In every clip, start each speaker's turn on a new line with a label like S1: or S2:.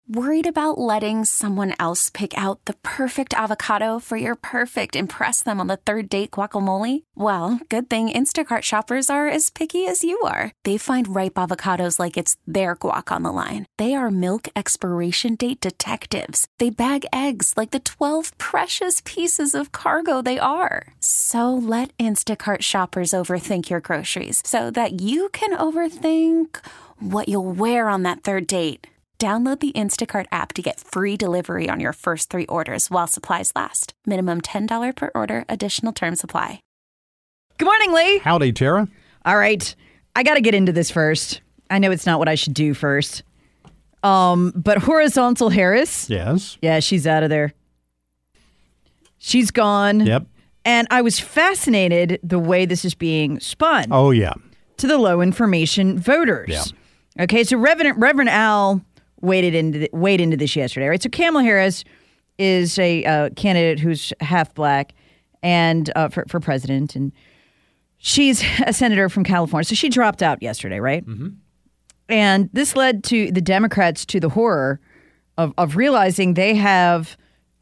S1: Worried about letting someone else pick out the perfect avocado for your perfect impress them on the third date guacamole? Well, good thing Instacart shoppers are as picky as you are. They find ripe avocados like it's their guac on the line. They are milk expiration date detectives. They bag eggs like the 12 precious pieces of cargo they are. So let Instacart shoppers overthink your groceries so that you can overthink what you'll wear on that third date. Download the Instacart app to get free delivery on your first 3 orders while supplies last. Minimum $10 per order. Additional terms apply.
S2: Good morning, Lee.
S3: Howdy, Tara.
S2: All right. I got to get into this first. I know it's not what I should do first. But Horizontal Harris.
S3: Yes.
S2: Yeah, she's out of there. She's gone.
S3: Yep.
S2: And I was fascinated the way this is being spun.
S3: Oh, yeah.
S2: To the low information voters.
S3: Yeah.
S2: Okay, so Reverend Al weighed into this yesterday, right? So Kamala Harris is a candidate who's half black and for president, and she's a senator from California. So she dropped out yesterday, right? Mm-hmm. And this led to the Democrats to the horror of realizing they have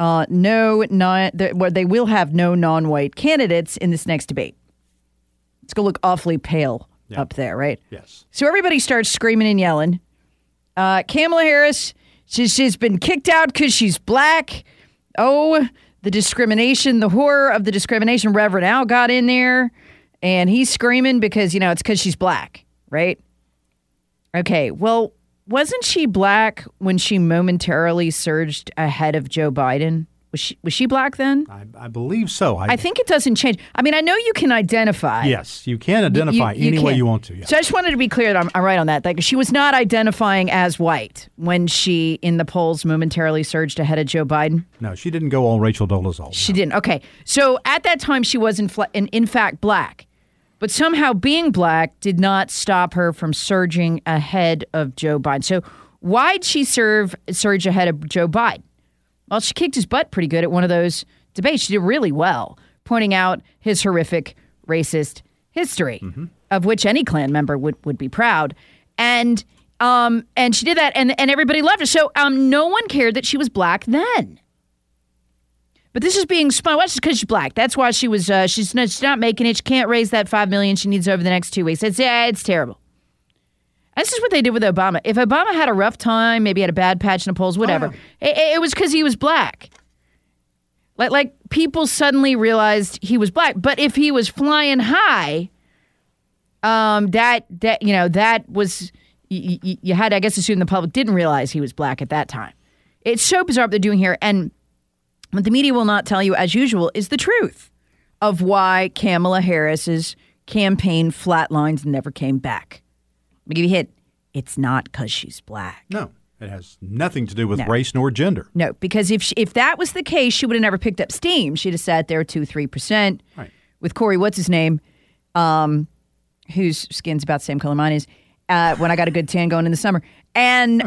S2: they will have no non-white candidates in this next debate. It's going to look awfully pale up there, right?
S3: Yes.
S2: So everybody starts screaming and yelling. Kamala Harris, she's been kicked out because she's black. Oh, the discrimination, the horror of the discrimination. Reverend Al got in there, and he's screaming because, it's because she's black, right? Okay, well, wasn't she black when she momentarily surged ahead of Joe Biden? Was she black then?
S3: I believe so.
S2: I think it doesn't change. I mean, I know you can identify.
S3: Yes, you can identify any way you want to. Yes.
S2: So I just wanted to be clear that I'm right on that. Like, she was not identifying as white when she, in the polls, momentarily surged ahead of Joe Biden.
S3: No, she didn't go all Rachel Dolezal.
S2: She didn't. Okay. So at that time, she was in fact black. But somehow being black did not stop her from surging ahead of Joe Biden. So why'd she surge ahead of Joe Biden? Well, she kicked his butt pretty good at one of those debates. She did really well, pointing out his horrific racist history, of which any Klan member would be proud. And she did that, and everybody loved her. So no one cared that she was black then. But this is being spun. Well, it's because she's black. That's why she was. She's not making it. She can't raise that $5 million she needs over the next 2 weeks. It's terrible. This is what they did with Obama. If Obama had a rough time, maybe had a bad patch in the polls, whatever, it was because he was black. Like people suddenly realized he was black. But if he was flying high, that was you had to, I guess, assume the public didn't realize he was black at that time. It's so bizarre what they're doing here, and what the media will not tell you, as usual, is the truth of why Kamala Harris's campaign flatlines and never came back. Let me give you a hint. It's not because she's black.
S3: No, it has nothing to do with race nor gender.
S2: No, because if that was the case, she would have never picked up steam. She'd have sat there 2-3% with Corey, what's his name, whose skin's about the same color mine is, when I got a good tan going in the summer. And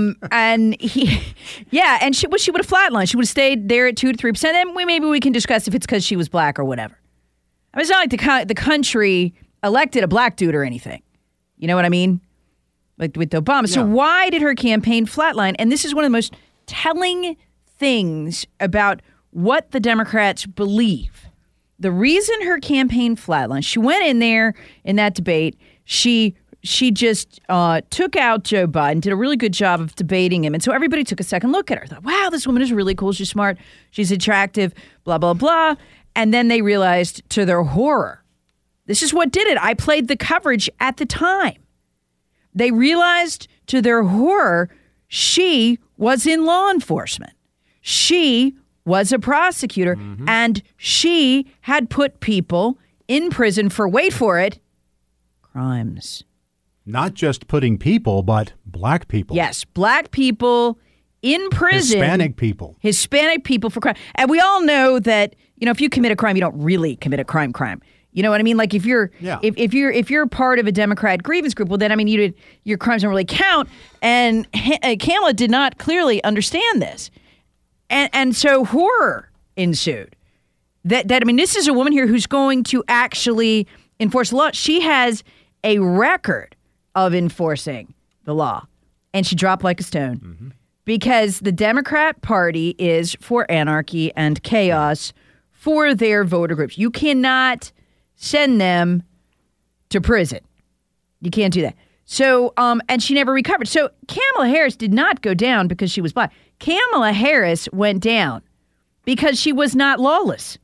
S2: he, and she would have flatlined. She would have stayed there at 2 to 3%. Then maybe we can discuss if it's because she was black or whatever. I mean, it's not like the country elected a black dude or anything. You know what I mean? Like with Obama. Yeah. So why did her campaign flatline? And this is one of the most telling things about what the Democrats believe. The reason her campaign flatlined, she went in there in that debate. She just took out Joe Biden, did a really good job of debating him. And so everybody took a second look at her. Thought, wow, this woman is really cool. She's smart. She's attractive, blah, blah, blah. And then they realized, to their horror, this is what did it. I played the coverage at the time. They realized, to their horror, she was in law enforcement. She was a prosecutor, and she had put people in prison for, wait for it, crimes.
S3: Not just putting people, but black people.
S2: Yes, black people in prison. Hispanic people for crime. And we all know that, if you commit a crime, you don't really commit a crime. You know what I mean? Like if you're part of a Democrat grievance group, well then your crimes don't really count. And Kamala did not clearly understand this, and so horror ensued. This is a woman here who's going to actually enforce the law. She has a record of enforcing the law, and she dropped like a stone. because the Democrat Party is for anarchy and chaos for their voter groups. You cannot send them to prison. You can't do that. So, and she never recovered. So Kamala Harris did not go down because she was black. Kamala Harris went down because she was not lawless.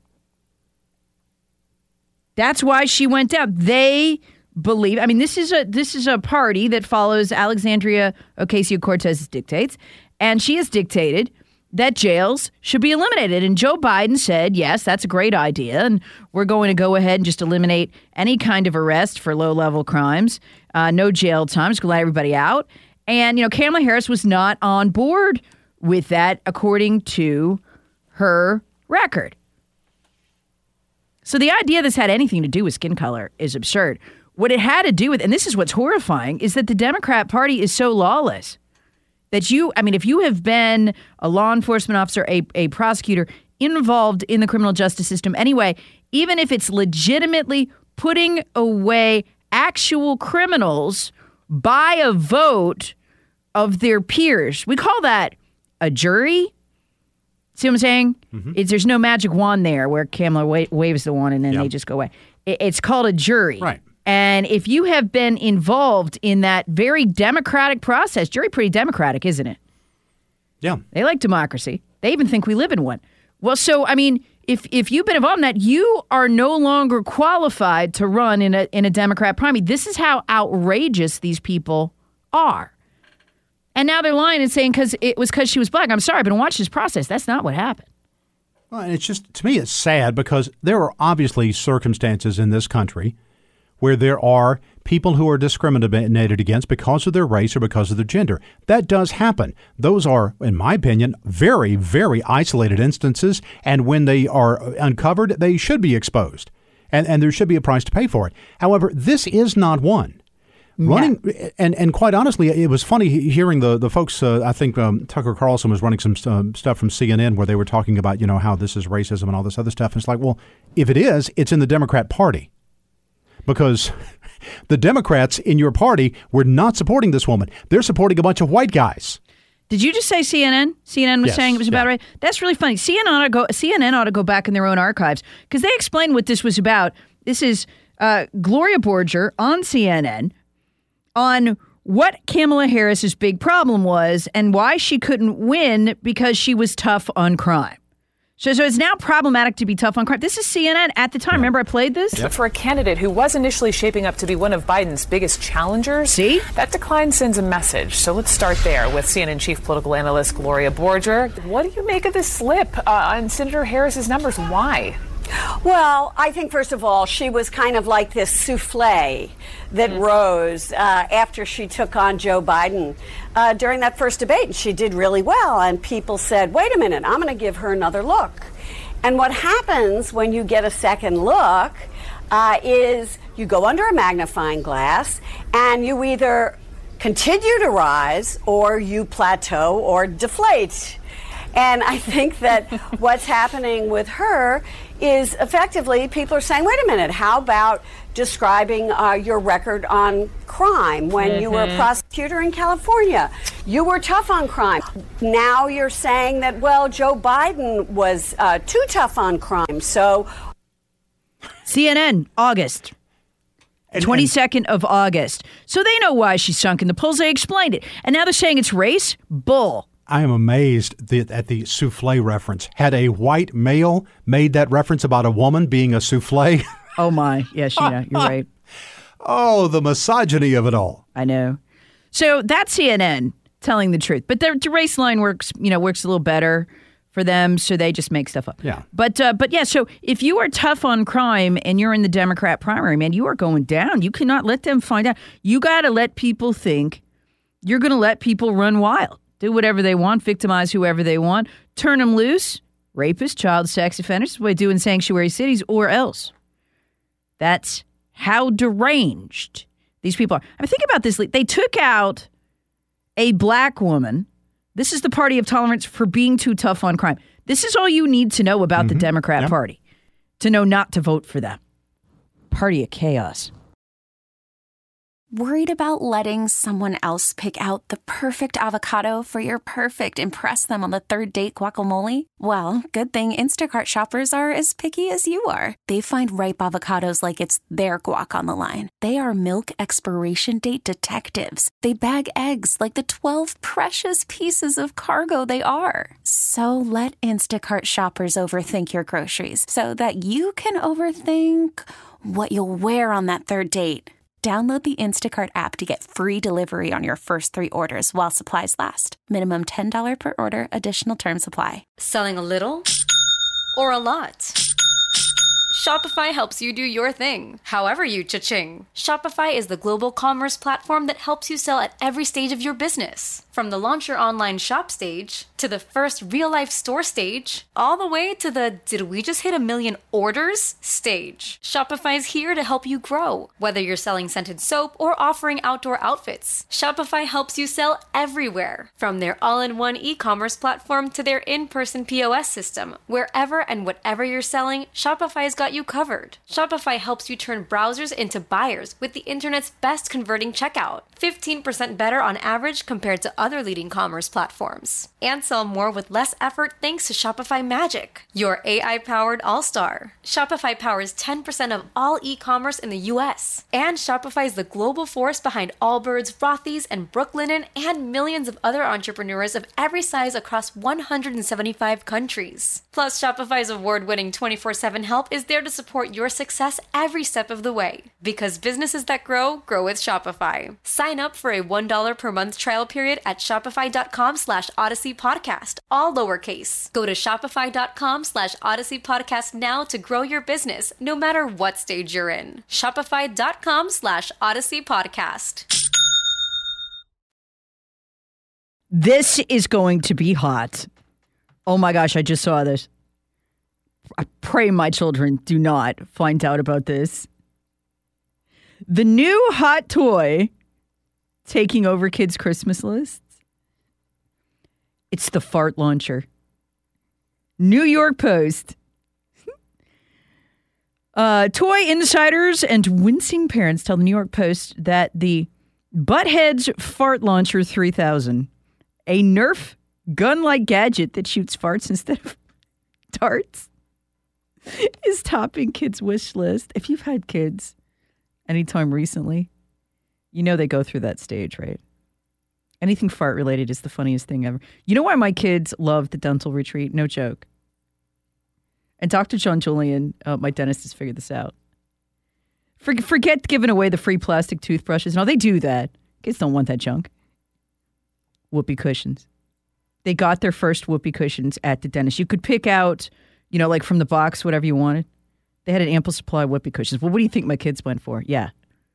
S2: That's why she went down. They believe, I mean, this is a party that follows Alexandria Ocasio-Cortez's dictates, and she has dictated that jails should be eliminated. And Joe Biden said, yes, that's a great idea, and we're going to go ahead and just eliminate any kind of arrest for low-level crimes, no jail time, just let everybody out. And, Kamala Harris was not on board with that, according to her record. So the idea this had anything to do with skin color is absurd. What it had to do with, and this is what's horrifying, is that the Democrat Party is so lawless that if you have been a law enforcement officer, a prosecutor involved in the criminal justice system anyway, even if it's legitimately putting away actual criminals by a vote of their peers, we call that a jury. See what I'm saying? Mm-hmm. There's no magic wand there where Kamala waves the wand and then they just go away. It's called a jury.
S3: Right.
S2: And if you have been involved in that very democratic process, jury pretty democratic, isn't it?
S3: Yeah.
S2: They like democracy. They even think we live in one. Well, so, if you've been involved in that, you are no longer qualified to run in a Democrat primary. This is how outrageous these people are. And now they're lying and saying it was because she was black. I'm sorry, I've been watching this process. That's not what happened.
S3: Well, and it's just, to me, it's sad because there are obviously circumstances in this country where there are people who are discriminated against because of their race or because of their gender. That does happen. Those are, in my opinion, very, very isolated instances. And when they are uncovered, they should be exposed. And there should be a price to pay for it. However, this is not one. Running, and quite honestly, it was funny hearing the folks, I think Tucker Carlson was running some stuff from CNN where they were talking about, how this is racism and all this other stuff. And it's like, well, if it is, it's in the Democrat Party. Because the Democrats in your party were not supporting this woman. They're supporting a bunch of white guys.
S2: Did you just say CNN? CNN was saying it was about right. That's really funny. CNN ought to go back in their own archives because they explained what this was about. This is Gloria Borger on CNN on what Kamala Harris's big problem was and why she couldn't win because she was tough on crime. So it's now problematic to be tough on crime. This is CNN at the time. Remember I played this?
S4: Yep. For a candidate who was initially shaping up to be one of Biden's biggest challengers,
S2: see?
S4: That decline sends a message. So let's start there with CNN chief political analyst Gloria Borger. What do you make of this slip on Senator Harris's numbers? Why?
S5: Well, I think, first of all, she was kind of like this souffle that rose after she took on Joe Biden during that first debate. And she did really well. And people said, wait a minute, I'm going to give her another look. And what happens when you get a second look is you go under a magnifying glass and you either continue to rise or you plateau or deflate. And I think that what's happening with her is effectively people are saying, wait a minute, how about describing your record on crime when you were a prosecutor in California? You were tough on crime. Now you're saying that, well, Joe Biden was too tough on crime. So
S2: CNN, August. 22nd of August. So they know why she's sunk in the polls. They explained it. And now they're saying it's race? Bull.
S3: I am amazed at the souffle reference. Had a white male made that reference about a woman being a souffle?
S2: Oh, my. Yes, you're right.
S3: Oh, the misogyny of it all.
S2: I know. So that's CNN telling the truth. But the race line works a little better for them, so they just make stuff up.
S3: Yeah.
S2: But yeah, so if you are tough on crime and you're in the Democrat primary, man, you are going down. You cannot let them find out. You got to let people think you're going to let people run wild. Do whatever they want, victimize whoever they want, turn them loose, rapists, child sex offenders, what they do in sanctuary cities, or else. That's how deranged these people are. I mean, think about this. They took out a black woman. This is the party of tolerance for being too tough on crime. This is all you need to know about the Democrat Party, to know not to vote for them. Party of chaos.
S1: Worried about letting someone else pick out the perfect avocado for your perfect impress them on the third date guacamole? Well, good thing Instacart shoppers are as picky as you are. They find ripe avocados like it's their guac on the line. They are milk expiration date detectives. They bag eggs like the 12 precious pieces of cargo they are. So let Instacart shoppers overthink your groceries so that you can overthink what you'll wear on that third date. Download the Instacart app to get free delivery on your first 3 orders while supplies last. Minimum $10 per order. Additional terms apply.
S6: Selling a little or a lot? Shopify helps you do your thing, however you cha-ching. Shopify is the global commerce platform that helps you sell at every stage of your business. From the launch your online shop stage, to the first real-life store stage, all the way to the did we just hit 1 million orders stage. Shopify's here to help you grow. Whether you're selling scented soap or offering outdoor outfits, Shopify helps you sell everywhere. From their all-in-one e-commerce platform to their in-person POS system, wherever and whatever you're selling, Shopify's got you covered. Shopify helps you turn browsers into buyers with the internet's best converting checkout. 15% better on average compared to other leading commerce platforms. And sell more with less effort thanks to Shopify Magic, your AI-powered all-star. Shopify powers 10% of all e-commerce in the U.S. And Shopify is the global force behind Allbirds, Rothy's, and Brooklinen, and millions of other entrepreneurs of every size across 175 countries. Plus, Shopify's award-winning 24/7 help is there to support your success every step of the way. Because businesses that grow, grow with Shopify. Sign up for a $1 per month trial period at shopify.com/Odyssey Podcast, all lowercase. Go to shopify.com/Odyssey Podcast now to grow your business, no matter what stage you're in. Shopify.com/Odyssey Podcast.
S2: This is going to be hot. Oh my gosh, I just saw this. I pray my children do not find out about this. The new hot toy taking over kids' Christmas lists. It's the fart launcher. New York Post. Toy insiders and wincing parents tell the New York Post that the Buttheads Fart Launcher 3000, a Nerf gun-like gadget that shoots farts instead of darts, is topping kids' wish list. If you've had kids anytime recently, you know they go through that stage, right? Anything fart related is the funniest thing ever. You know why my kids love the dental retreat? No joke. And Dr. John Julian, my dentist, has figured this out. Forget giving away the free plastic toothbrushes. No, they do that. Kids don't want that junk. Whoopee cushions. They got their first whoopee cushions at the dentist. You could pick out, like from the box, whatever you wanted. They had an ample supply of whoopee cushions. Well, what do you think my kids went for? Yeah.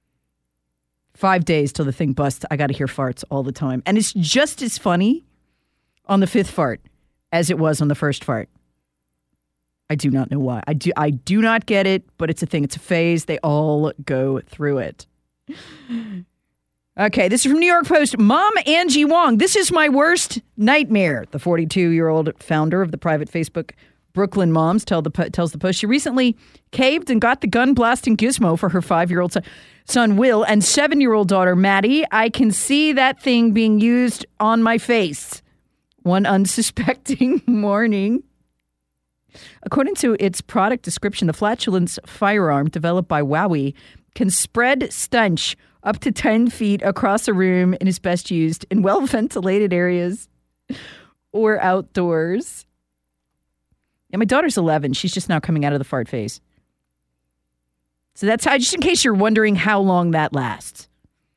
S2: 5 days till the thing busts. I got to hear farts all the time. And it's just as funny on the 5th fart as it was on the first fart. I do not know why. I do not get it, but it's a thing. It's a phase. They all go through it. Okay, this is from New York Post. Mom Angie Wong. This is my worst nightmare. The 42-year-old founder of the private Facebook Brooklyn Moms tells the Post she recently caved and got the gun-blasting gizmo for her 5-year-old son Will and 7-year-old daughter Maddie. I can see that thing being used on my face one unsuspecting morning. According to its product description, the flatulence firearm developed by Wowie can spread stench up to 10 feet across a room and is best used in well-ventilated areas or outdoors. Yeah, my daughter's 11. She's just now coming out of the fart phase. So that's how, just in case you're wondering how long that lasts.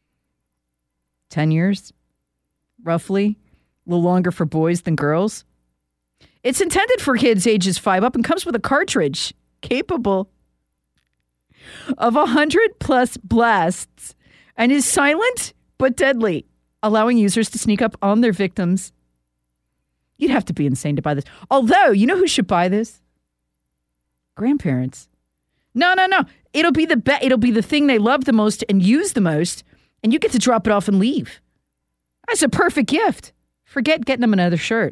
S2: 10 years, roughly. A little longer for boys than girls. It's intended for kids ages 5 up and comes with a cartridge capable of 100+ blasts and is silent but deadly, allowing users to sneak up on their victims. You'd have to be insane to buy this. Although, you know who should buy this? Grandparents. No. It'll be the thing they love the most and use the most, and you get to drop it off and leave. That's a perfect gift. Forget getting them another shirt.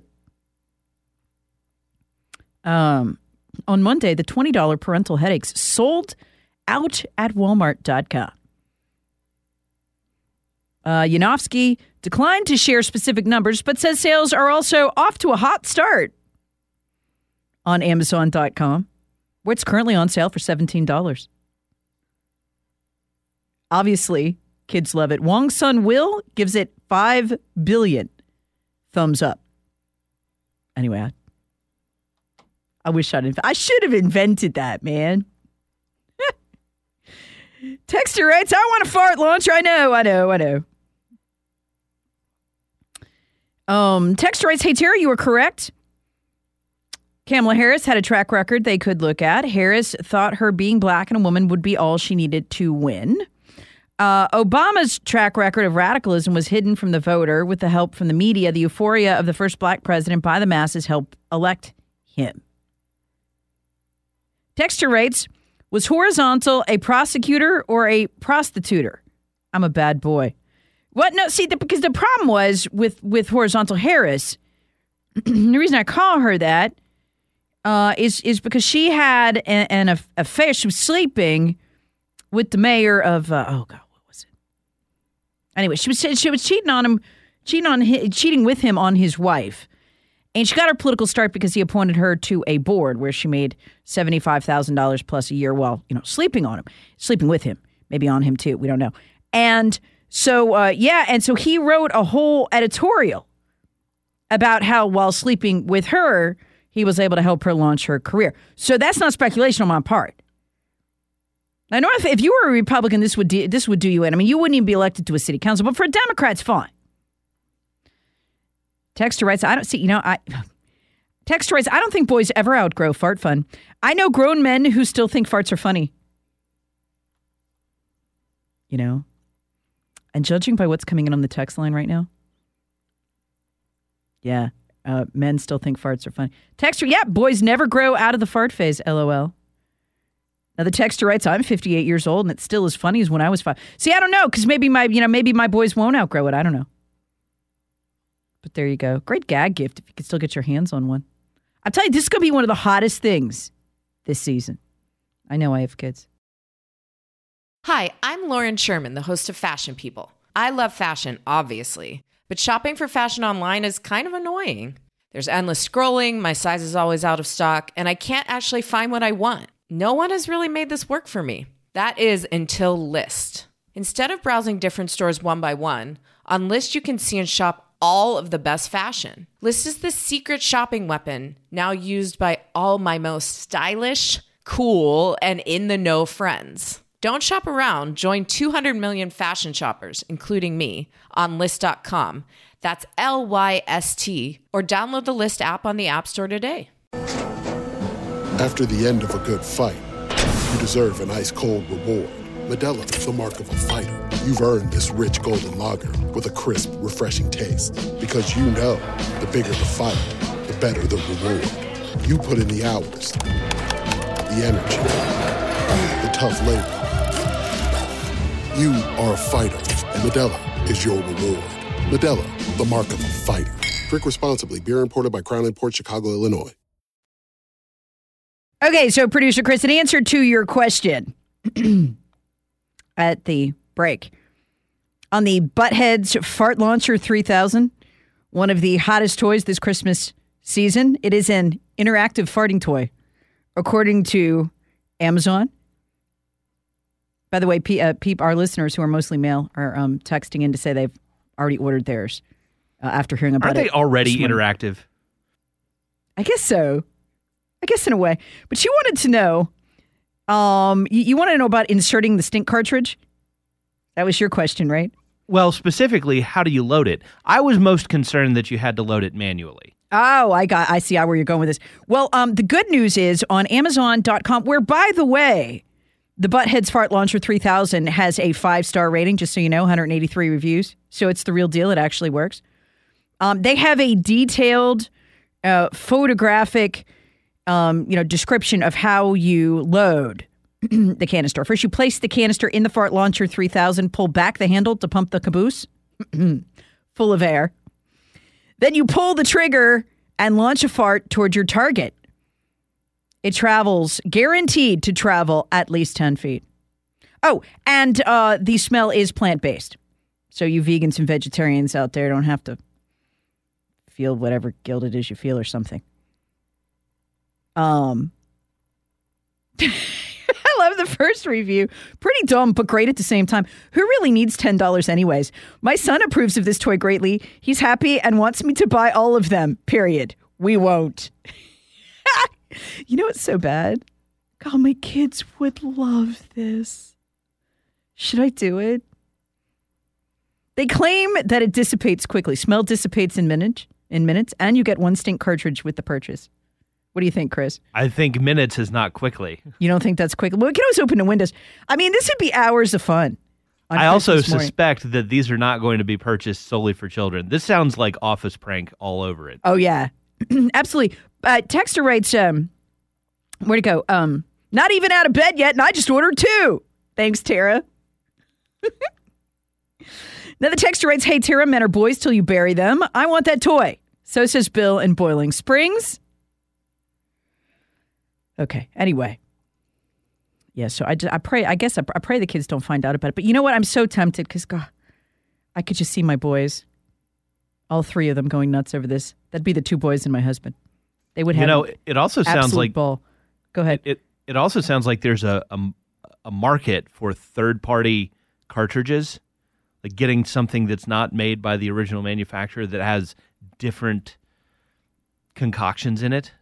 S2: On Monday, the $20 parental headaches sold out at Walmart.com. Yanofsky declined to share specific numbers, but says sales are also off to a hot start on Amazon.com, where it's currently on sale for $17. Obviously, kids love it. Wong's son Will gives it 5 billion thumbs up. Anyway, I wish I should have invented that, man. Texter writes, I want a fart launcher. I know. Texter writes, hey, Terry, you were correct. Kamala Harris had a track record they could look at. Harris thought her being black and a woman would be all she needed to win. Obama's track record of radicalism was hidden from the voter with the help from the media. The euphoria of the first black president by the masses helped elect him. Texter writes, was horizontal a prosecutor or a prostituter? I'm a bad boy. What? No, see, because the problem was with horizontal Harris, the reason I call her that is because she had an affair. She was sleeping with the mayor of, what was it? Anyway, she was cheating on him, cheating with him on his wife. And she got her political start because he appointed her to a board where she made $75,000 plus a year while, sleeping with him, maybe on him too. We don't know. And so, and so he wrote a whole editorial about how while sleeping with her, he was able to help her launch her career. So that's not speculation on my part. I know if you were a Republican, this would do you in. I mean, you wouldn't even be elected to a city council, but for a Democrat, it's fine. Texter writes, I don't think boys ever outgrow fart fun. I know grown men who still think farts are funny. And judging by what's coming in on the text line right now, yeah, men still think farts are funny. Texter, yeah, boys never grow out of the fart phase, LOL. Now the texter writes, I'm 58 years old and it's still as funny as when I was 5. See, I don't know, because maybe my boys won't outgrow it. I don't know. But there you go. Great gag gift if you could still get your hands on one. I'll tell you, this is going to be one of the hottest things this season. I know I have kids.
S7: Hi, I'm Lauren Sherman, the host of Fashion People. I love fashion, obviously, but shopping for fashion online is kind of annoying. There's endless scrolling, my size is always out of stock, and I can't actually find what I want. No one has really made this work for me. That is until Lyst. Instead of browsing different stores one by one, on Lyst you can see and shop all of the best fashion. Lyst is the secret shopping weapon now used by all my most stylish, cool, and in-the-know friends. Don't shop around. Join 200 million fashion shoppers, including me, on Lyst.com. That's LYST. Or download the Lyst app on the App Store today.
S8: After the end of a good fight, you deserve an ice-cold reward. Modelo is the mark of a fighter. You've earned this rich golden lager with a crisp, refreshing taste. Because you know, the bigger the fight, the better the reward. You put in the hours, the energy, the tough labor. You are a fighter, and Modelo is your reward. Modelo, the mark of a fighter. Drink responsibly. Beer imported by Crown Imports, Chicago, Illinois.
S2: Okay, so producer Chris, in answer to your question at the break on the Buttheads Fart Launcher 3000, one of the hottest toys this Christmas season, it is an interactive farting toy, according to Amazon. By the way, our listeners who are mostly male are texting in to say they've already ordered theirs after hearing about it.
S9: Aren't they already interactive?
S2: I guess so. I guess in a way. But you wanted to know, you want to know about inserting the stink cartridge? That was your question, right?
S9: Well, specifically, how do you load it? I was most concerned that you had to load it manually.
S2: Oh, I see where you're going with this. Well, the good news is on Amazon.com, where, by the way, the Buttheads Fart Launcher 3000 has a 5-star rating, just so you know, 183 reviews. So it's the real deal. It actually works. They have a detailed photographic description of how you load the canister. First, you place the canister in the Fart Launcher 3000, pull back the handle to pump the caboose full of air. Then you pull the trigger and launch a fart toward your target. It travels, guaranteed to travel at least 10 feet. Oh, and the smell is plant-based. So you vegans and vegetarians out there don't have to feel whatever guilt it is you feel or something. I love the first review. Pretty dumb, but great at the same time. Who really needs $10 anyways? My son approves of this toy greatly. He's happy and wants me to buy all of them, period. We won't. You know what's so bad? God, my kids would love this. Should I do it? They claim that it dissipates quickly. Smell dissipates in minutes, and you get one stink cartridge with the purchase. What do you think, Chris?
S9: I think minutes is not quickly.
S2: You don't think that's quick? Well, we can always open the windows. I mean, this would be hours of fun.
S9: I also suspect that these are not going to be purchased solely for children. This sounds like Office prank all over it.
S2: Oh, yeah. Absolutely. Texter writes, where'd it go? Not even out of bed yet, and I just ordered 2. Thanks, Tara. Now the texter writes, hey, Tara, men are boys till you bury them. I want that toy. So says Bill in Boiling Springs. Okay, anyway. Yeah, so I pray, I pray the kids don't find out about it. But you know what? I'm so tempted because, God, I could just see my boys, all 3 of them going nuts over this. That'd be the 2 boys and my husband. They would have
S9: it also sounds like
S2: ball. Go ahead.
S9: It also sounds like there's a market for third-party cartridges, like getting something that's not made by the original manufacturer that has different concoctions in it.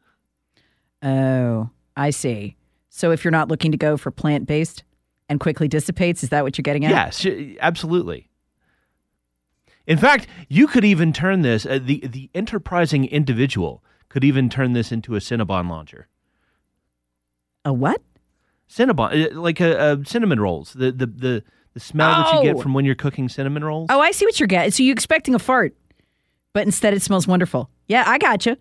S2: Oh, I see. So if you're not looking to go for plant-based and quickly dissipates, is that what you're getting at?
S9: Yes, absolutely. In fact, you could even turn this, the enterprising individual could even turn this into a Cinnabon launcher.
S2: A what?
S9: Cinnabon, like a cinnamon rolls. The smell that you get from when you're cooking cinnamon rolls.
S2: Oh, I see what you're getting. So you're expecting a fart, but instead it smells wonderful. Yeah, I gotcha.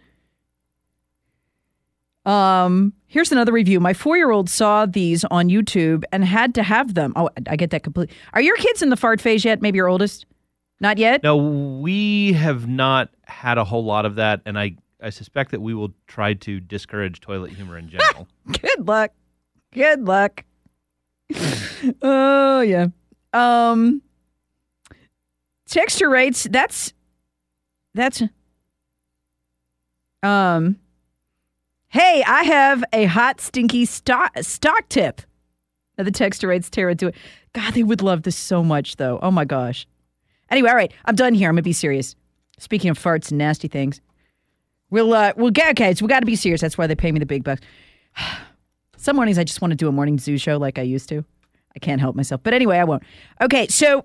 S2: Here's another review. My 4-year-old saw these on YouTube and had to have them. Oh, I get that completely. Are your kids in the fart phase yet? Maybe your oldest? Not yet?
S9: No, we have not had a whole lot of that, and I suspect that we will try to discourage toilet humor in general.
S2: Good luck. Good luck. Oh, yeah. Texture rates, that's hey, I have a hot, stinky stock tip. Now the texture rates, Tara, do it. God, they would love this so much, though. Oh, my gosh. Anyway, all right, I'm done here. I'm going to be serious. Speaking of farts and nasty things, we'll get, okay, so we got to be serious. That's why they pay me the big bucks. Some mornings I just want to do a morning zoo show like I used to. I can't help myself. But anyway, I won't. Okay, so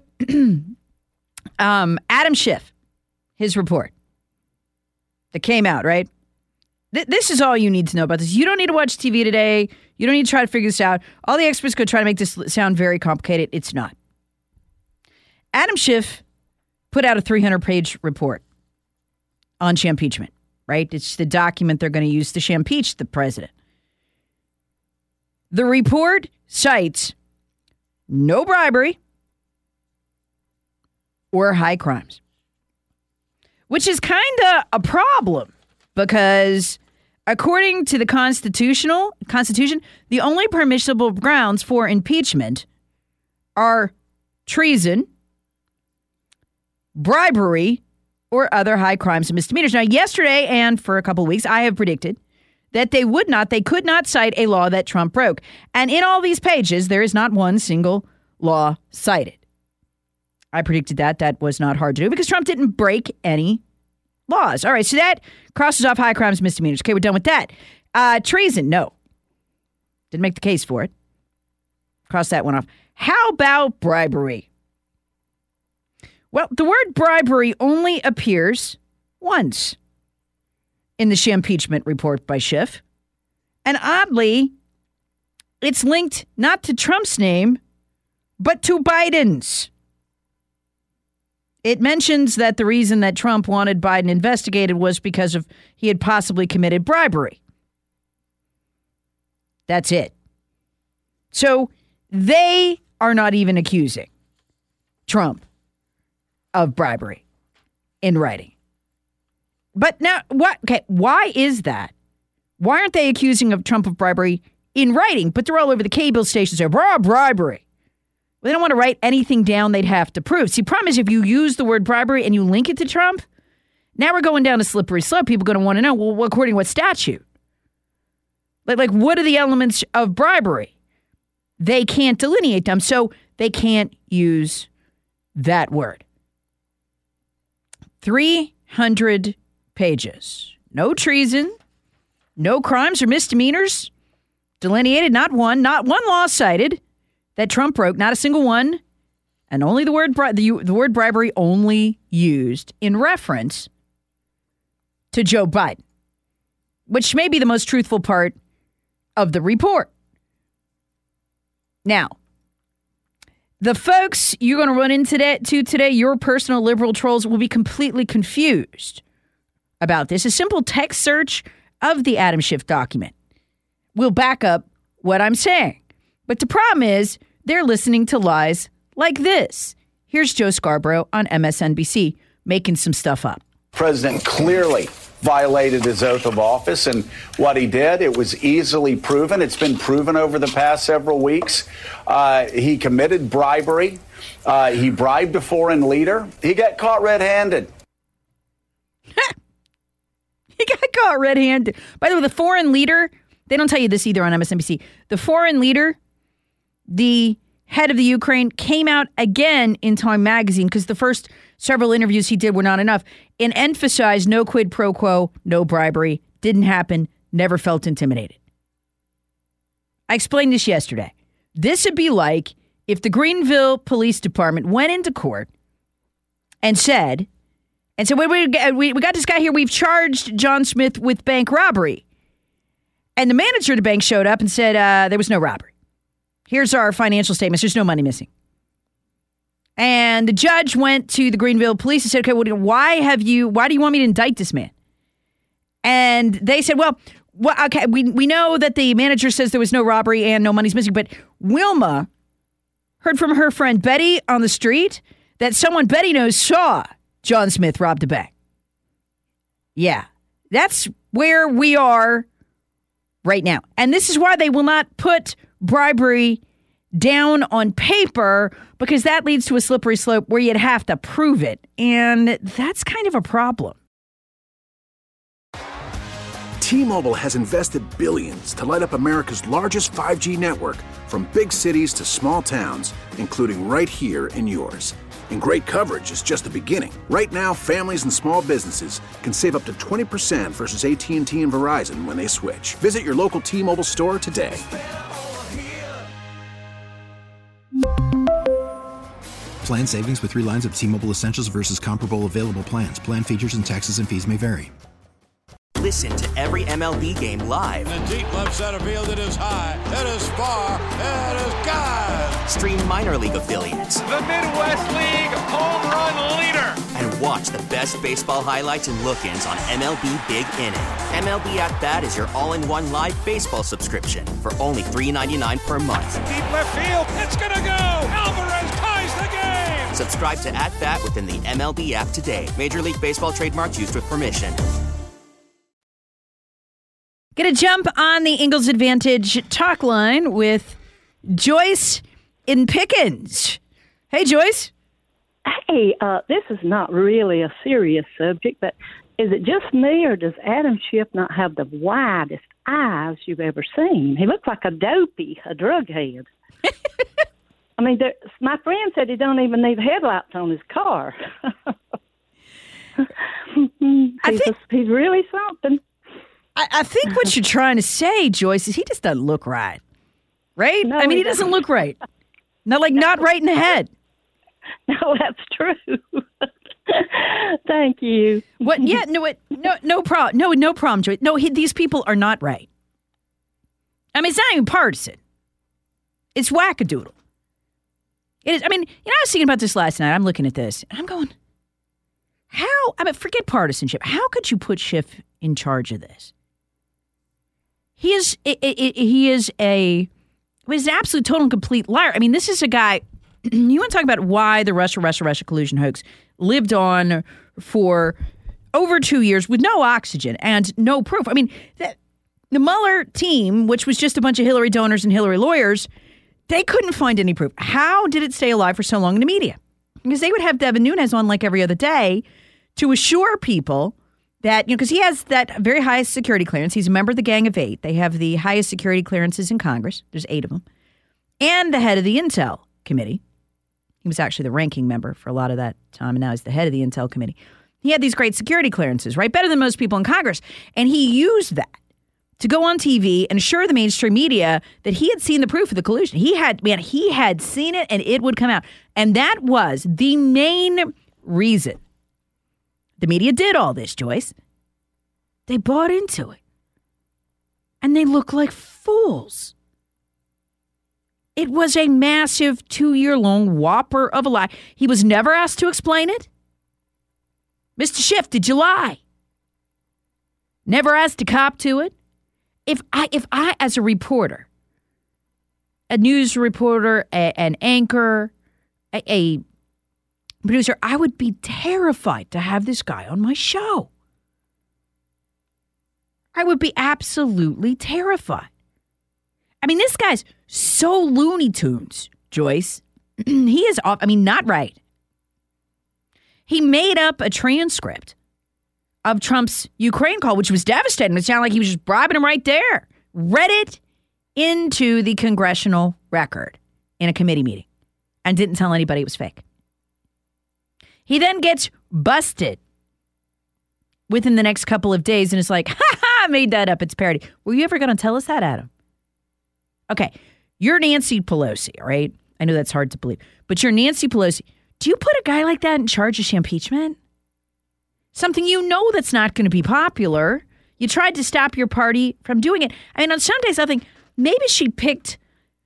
S2: Adam Schiff, his report that came out, right? This is all you need to know about this. You don't need to watch TV today. You don't need to try to figure this out. All the experts go try to make this sound very complicated. It's not. Adam Schiff put out a 300-page report on Shampeachment, right? It's the document they're going to use to Shampeach the president. The report cites no bribery or high crimes, which is kind of a problem because according to the Constitution, the only permissible grounds for impeachment are treason, bribery, or other high crimes and misdemeanors. Now, yesterday and for a couple of weeks, I have predicted that they could not cite a law that Trump broke. And in all these pages, there is not one single law cited. I predicted that. That was not hard to do because Trump didn't break any laws. All right, so that crosses off high crimes, misdemeanors. Okay, we're done with that. Treason, no. Didn't make the case for it. Cross that one off. How about bribery? Well, the word bribery only appears once in the Shampeachment report by Schiff. And oddly, it's linked not to Trump's name, but to Biden's. It mentions that the reason that Trump wanted Biden investigated was because of he had possibly committed bribery. That's it. So they are not even accusing Trump of bribery in writing. But now, what? Okay, why is that? Why aren't they accusing of Trump of bribery in writing? But they're all over the cable stations. They're bribery. They don't want to write anything down they'd have to prove. See, problem is if you use the word bribery and you link it to Trump, now we're going down a slippery slope. People are going to want to know, well, according to what statute? Like, what are the elements of bribery? They can't delineate them, so they can't use that word. 300 pages. No treason, no crimes or misdemeanors delineated, not one law cited that Trump broke, not a single one, and only the word bribery only used in reference to Joe Biden, which may be the most truthful part of the report. Now, the folks you're going to run into today, your personal liberal trolls, will be completely confused about this. A simple text search of the Adam Schiff document will back up what I'm saying. But the problem is they're listening to lies like this. Here's Joe Scarborough on MSNBC making some stuff up.
S10: President clearly violated his oath of office, and what he did, it was easily proven. It's been proven over the past several weeks. He committed bribery. He bribed a foreign leader. He got caught red-handed.
S2: He got caught red-handed. By the way, the foreign leader, they don't tell you this either on MSNBC. The foreign leader, the head of the Ukraine, came out again in Time magazine because the first several interviews he did were not enough and emphasized no quid pro quo, no bribery, didn't happen, never felt intimidated. I explained this yesterday. This would be like if the Greenville Police Department went into court and said, we got this guy here, we've charged John Smith with bank robbery. And the manager of the bank showed up and said, there was no robbery. Here's our financial statements. There's no money missing. And the judge went to the Greenville police and said, okay, well, why do you want me to indict this man? And they said, well, okay, we know that the manager says there was no robbery and no money's missing, but Wilma heard from her friend Betty on the street that someone Betty knows saw John Smith rob the bank. Yeah, that's where we are right now. And this is why they will not put bribery down on paper, because that leads to a slippery slope where you'd have to prove it. And that's kind of a problem.
S11: T-Mobile has invested billions to light up America's largest 5G network, from big cities to small towns, including right here in yours. And great coverage is just the beginning. Right now, families and small businesses can save up to 20% versus AT&T and Verizon when they switch. Visit your local T-Mobile store today.
S12: Plan savings with 3 lines of T-Mobile Essentials versus comparable available plans. Plan features and taxes and fees may vary.
S13: Listen to every MLB game live.
S14: In the deep left center field, it is high, it is far, it is gone.
S13: Stream minor league affiliates.
S15: The Midwest League home run leader.
S13: And watch the best baseball highlights and look-ins on MLB Big Inning. MLB At Bat is your all-in-one live baseball subscription for only $3.99 per month.
S14: Deep left field, it's gonna go. Alvarez ties the game.
S13: Subscribe to At Bat within the MLB app today. Major League Baseball trademarks used with permission.
S2: Get a jump on the Ingalls Advantage talk line with Joyce in Pickens. Hey, Joyce.
S16: Hey, this is not really a serious subject, but is it just me, or does Adam Schiff not have the widest eyes you've ever seen? He looks like a dopey, a drug head. I mean, my friend said he don't even need headlights on his car. He's really something.
S2: I think what you're trying to say, Joyce, is he just doesn't look right. Right?
S16: No,
S2: I mean, he doesn't look right. Not right in the head.
S16: No, that's true. Thank you.
S2: What? Yeah, no problem. No problem, Joyce. No, these people are not right. I mean, it's not even partisan. It's wackadoodle. It is. I mean, I was thinking about this last night. I'm looking at this, and I'm going, forget partisanship. How could you put Schiff in charge of this? He's an absolute total and complete liar. I mean, this is a guy, you want to talk about why the Russia collusion hoax lived on for over 2 years with no oxygen and no proof. I mean, the Mueller team, which was just a bunch of Hillary donors and Hillary lawyers, They couldn't find any proof. How did it stay alive for so long in the media? Because they would have Devin Nunes on like every other day to assure people that, because he has that very highest security clearance. He's a member of the Gang of Eight. They have the highest security clearances in Congress. There's 8 of them. And the head of the Intel Committee. He was actually the ranking member for a lot of that time, and now he's the head of the Intel Committee. He had these great security clearances, right? Better than most people in Congress. And he used that to go on TV and assure the mainstream media that he had seen the proof of the collusion. He had seen it, and it would come out. And that was the main reason the media did all this, Joyce. They bought into it. And they look like fools. It was a massive 2-year-long whopper of a lie. He was never asked to explain it. Mr. Schiff, did you lie? Never asked to cop to it. If I, as a reporter, a news reporter, an anchor, a producer, I would be terrified to have this guy on my show. I would be absolutely terrified. I mean, this guy's so Looney Tunes, Joyce. He is off. I mean, not right. He made up a transcript of Trump's Ukraine call, which was devastating. It sounded like he was just bribing him right there. Read it into the congressional record in a committee meeting and didn't tell anybody it was fake. He then gets busted within the next couple of days and is like, I made that up. It's parody. Were you ever going to tell us that, Adam? Okay, you're Nancy Pelosi, all right? I know that's hard to believe, but you're Nancy Pelosi. Do you put a guy like that in charge of impeachment? Something you know that's not going to be popular. You tried to stop your party from doing it. I mean, on some days I think maybe she picked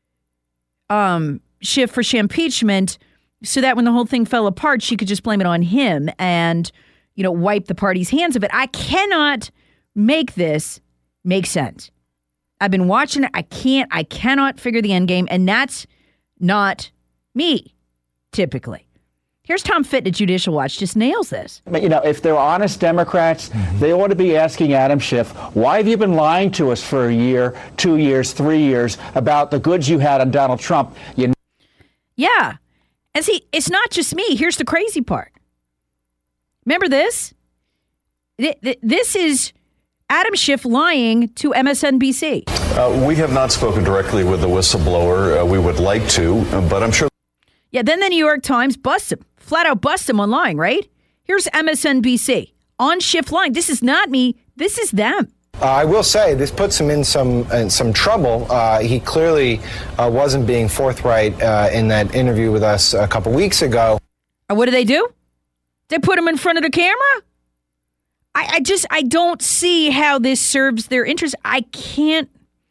S2: Schiff for impeachment so that when the whole thing fell apart, she could just blame it on him and, wipe the party's hands of it. I cannot make this make sense. I've been watching it. I cannot figure the end game, and that's not me, typically. Here's Tom Fitton at Judicial Watch, just nails this.
S17: But, if they're honest Democrats, they ought to be asking Adam Schiff, why have you been lying to us for a year, 2 years, 3 years about the goods you had on Donald Trump?
S2: Yeah. And see, it's not just me. Here's the crazy part. Remember this? This is Adam Schiff lying to MSNBC.
S18: We have not spoken directly with the whistleblower. We would like to, but I'm sure.
S2: Yeah, then the New York Times busts him, flat out busts him on lying, right? Here's MSNBC on Schiff lying. This is not me. This is them.
S19: I will say this puts him in some trouble. He clearly wasn't being forthright in that interview with us a couple weeks ago.
S2: What do? They put him in front of the camera? I don't see how this serves their interest. It's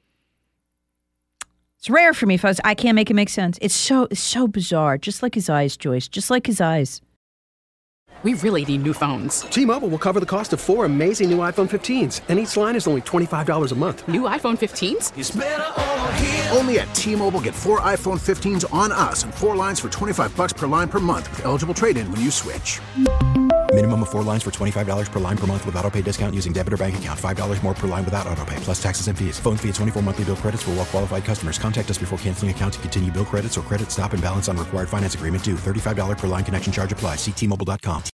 S2: rare for me, folks. I can't make it make sense. It's so bizarre. Just like his eyes, Joyce. Just like his eyes.
S20: We really need new phones.
S21: T-Mobile will cover the cost of 4 amazing new iPhone 15s, and each line is only $25 a month.
S20: New iPhone 15s?
S11: It's better over here. Only at T-Mobile, get 4 iPhone 15s on us and 4 lines for $25 per line per month with eligible trade-in when you switch.
S12: Minimum of 4 lines for $25 per line per month with autopay discount using debit or bank account. $5 more per line without autopay, plus taxes and fees. Phone fee at 24 monthly bill credits for well-qualified customers. Contact us before canceling account to continue bill credits or credit stop and balance on required finance agreement due. $35 per line connection charge applies. See T-Mobile.com.